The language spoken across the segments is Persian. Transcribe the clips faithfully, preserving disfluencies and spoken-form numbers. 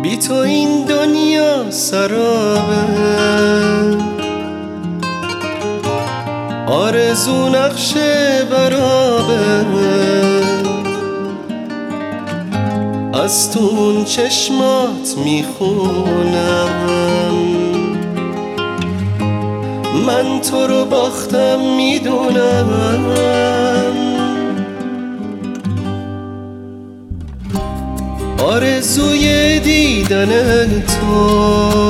بی تو این دنیا سرابه، آرزو نقش برابه، از تو اون چشمات میخونم، من تو رو باختم میدونم. آرزوی دیدن تو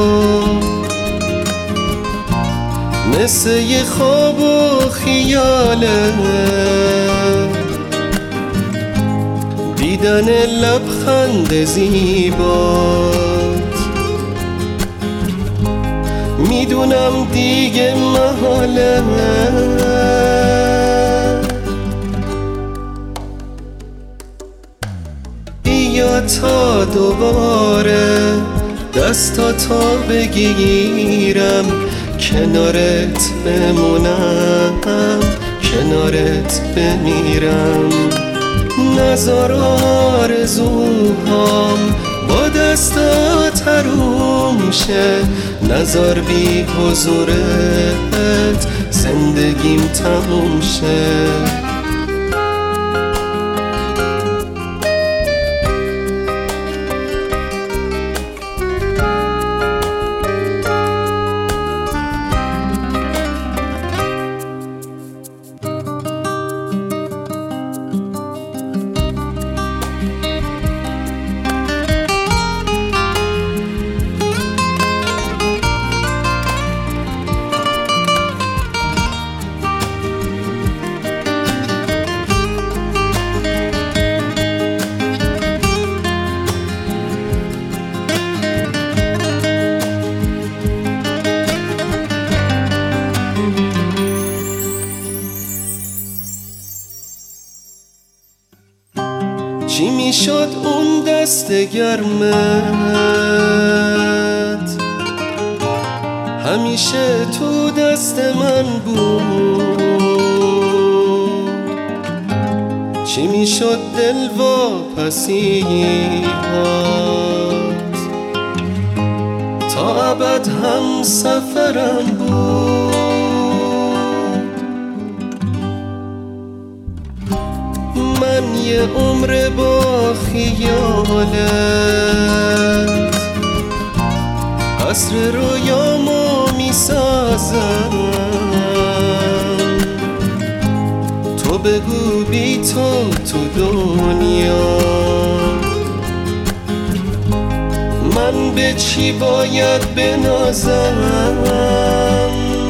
مثل یه خواب و خیاله، دیدن لبخند زیبات میدونم دیگه محاله. بیا تا دوباره دستاتو بگیرم، کنارت بمونم، کنارت بمیرم. نزار آرزوهام با دستات حروم شه، نزار بی حضورت زندگیم تموم شه. چی میشد اون دست گرمت، همیشه تو دست من بود. چی میشد دل واپسی‌هات، تا ابد هم سفرم بود. من یه عمر با خیالت قصر رویامو میسازم. تو بگو بی تو تو دنیا من به چی باید بنازم.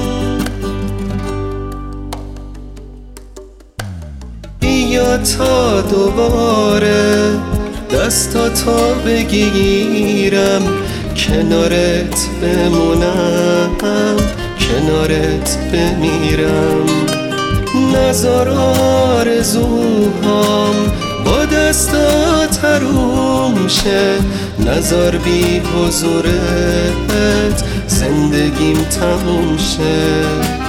بیا تا دوباره دستاتو بگیرم، کنارت بمونم، کنارت بمیرم. نزار آرزوهام با دستات حروم شه، نزار بی حضورت زندگیم تموم شه.